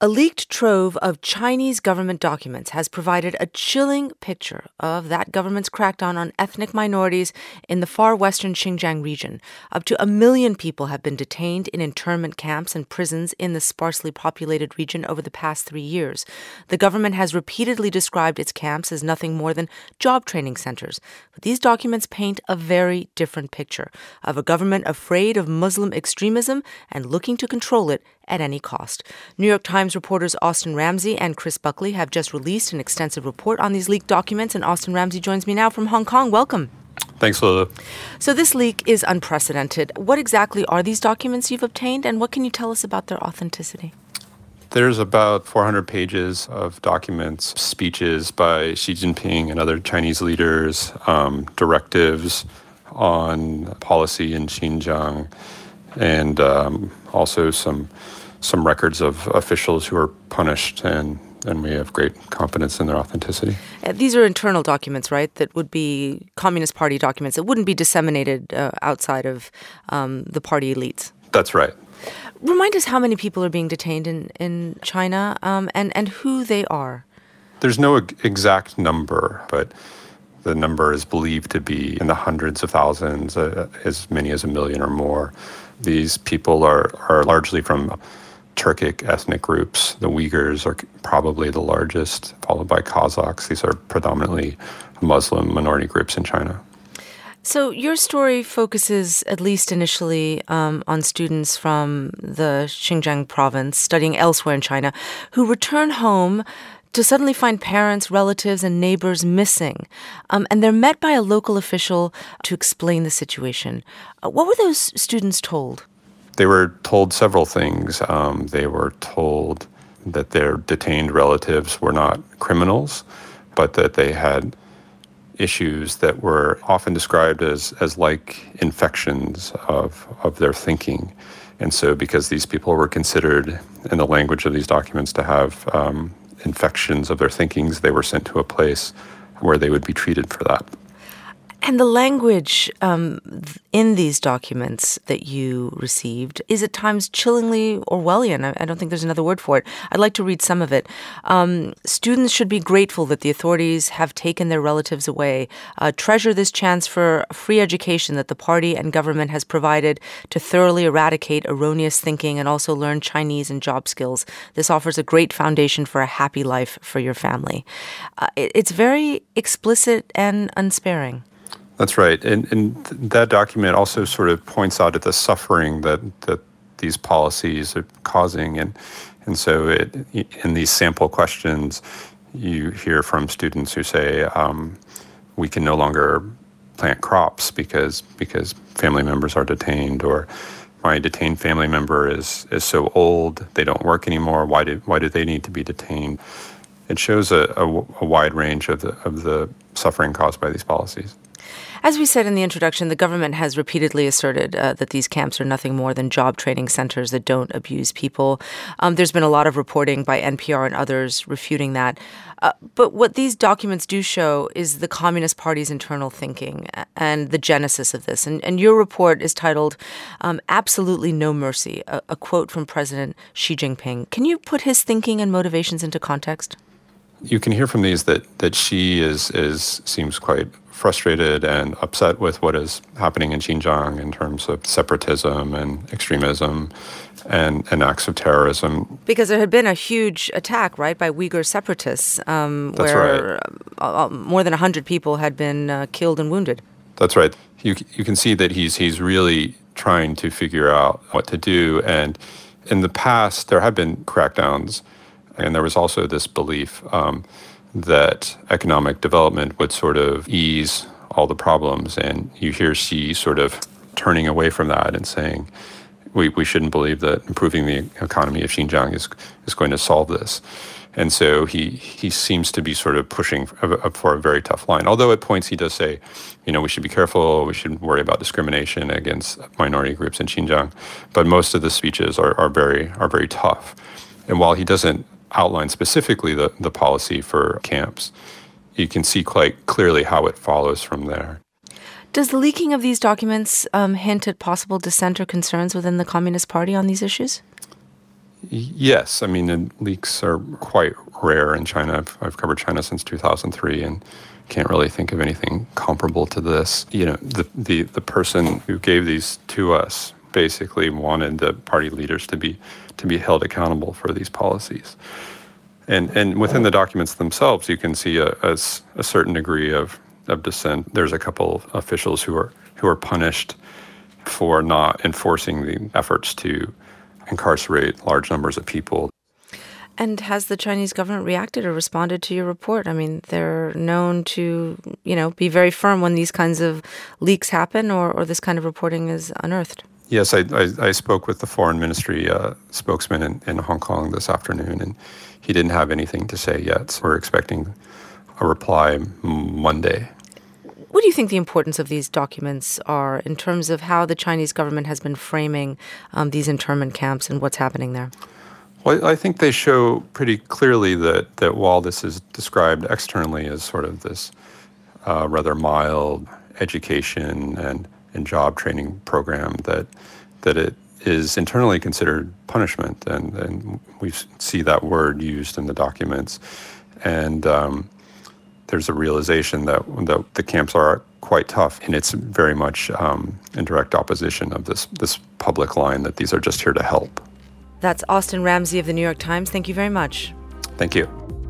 A leaked trove of Chinese government documents has provided a chilling picture of that government's crackdown on ethnic minorities in the far western Xinjiang region. Up to 1 million people have been detained in internment camps and prisons in the sparsely populated region over the past 3 years. The government has repeatedly described its camps as nothing more than job training centers. But these documents paint a very different picture of a government afraid of Muslim extremism and looking to control it at any cost. New York Times reporters Austin Ramsey and Chris Buckley have just released an extensive report on these leaked documents, and Austin Ramsey joins me now from Hong Kong. Welcome. Thanks, Lila. So this leak is unprecedented. What exactly are these documents you've obtained, and what can you tell us about their authenticity? There's about 400 pages of documents, speeches by Xi Jinping and other Chinese leaders, directives on policy in Xinjiang, and also some records of officials who are punished, and we have great confidence in their authenticity. These are internal documents, right, that would be Communist Party documents that wouldn't be disseminated outside of the party elites? That's right. Remind us how many people are being detained in China and who they are. There's no exact number, but the number is believed to be in the hundreds of thousands, as many as 1 million or more. These people are largely from Turkic ethnic groups. The Uyghurs are probably the largest, followed by Kazakhs. These are predominantly Muslim minority groups in China. So your story focuses, at least initially, on students from the Xinjiang province studying elsewhere in China who return home to suddenly find parents, relatives, and neighbors missing. And they're met by a local official to explain the situation. What were those students told? They were told several things. They were told that their detained relatives were not criminals, but that they had issues that were often described as like infections of their thinking. And so because these people were considered, in the language of these documents, to have infections of their thinkings, they were sent to a place where they would be treated for that. And the language in these documents that you received is at times chillingly Orwellian. I don't think there's another word for it. I'd like to read some of it. Students should be grateful that the authorities have taken their relatives away. Treasure this chance for free education that the party and government has provided to thoroughly eradicate erroneous thinking and also learn Chinese and job skills. This offers a great foundation for a happy life for your family. It's very explicit and unsparing. That's right. And that document also sort of points out at the suffering that these policies are causing. And so in these sample questions, you hear from students who say, we can no longer plant crops because family members are detained, or my detained family member is so old, they don't work anymore. Why do they need to be detained? It shows a wide range of the suffering caused by these policies. As we said in the introduction, the government has repeatedly asserted that these camps are nothing more than job training centers that don't abuse people. There's been a lot of reporting by NPR and others refuting that. But what these documents do show is the Communist Party's internal thinking and the genesis of this. And your report is titled, Absolutely No Mercy, a quote from President Xi Jinping. Can you put his thinking and motivations into context? You can hear from these that Xi seems quite frustrated and upset with what is happening in Xinjiang in terms of separatism and extremism and acts of terrorism. Because there had been a huge attack, right, by Uyghur separatists, where right. More than 100 people had been killed and wounded. That's right. You can see that he's really trying to figure out what to do. And in the past, there have been crackdowns. And there was also this belief that economic development would sort of ease all the problems. And you hear Xi sort of turning away from that and saying, we shouldn't believe that improving the economy of Xinjiang is going to solve this. And so he seems to be sort of pushing for a very tough line. Although at points he does say, we should be careful, we should worry about discrimination against minority groups in Xinjiang. But most of the speeches are very tough. And while he doesn't outline specifically the policy for camps, you can see quite clearly how it follows from there. Does the leaking of these documents hint at possible dissent or concerns within the Communist Party on these issues? Yes, I mean, and leaks are quite rare in China. I've covered China since 2003 and can't really think of anything comparable to this. You know, the person who gave these to us basically wanted the party leaders to be held accountable for these policies. And within the documents themselves, you can see a certain degree of dissent. There's a couple of officials who are punished for not enforcing the efforts to incarcerate large numbers of people. And has the Chinese government reacted or responded to your report? I mean, they're known to, be very firm when these kinds of leaks happen or this kind of reporting is unearthed. Yes, I spoke with the foreign ministry spokesman in Hong Kong this afternoon, and he didn't have anything to say yet. So we're expecting a reply Monday. What do you think the importance of these documents are in terms of how the Chinese government has been framing these internment camps and what's happening there? Well, I think they show pretty clearly that while this is described externally as sort of this rather mild education and job training program, that it is internally considered punishment, and we see that word used in the documents. And there's a realization that the camps are quite tough, and it's very much in direct opposition of this public line that these are just here to help. That's Austin Ramsey of the New York Times. Thank you very much. Thank you.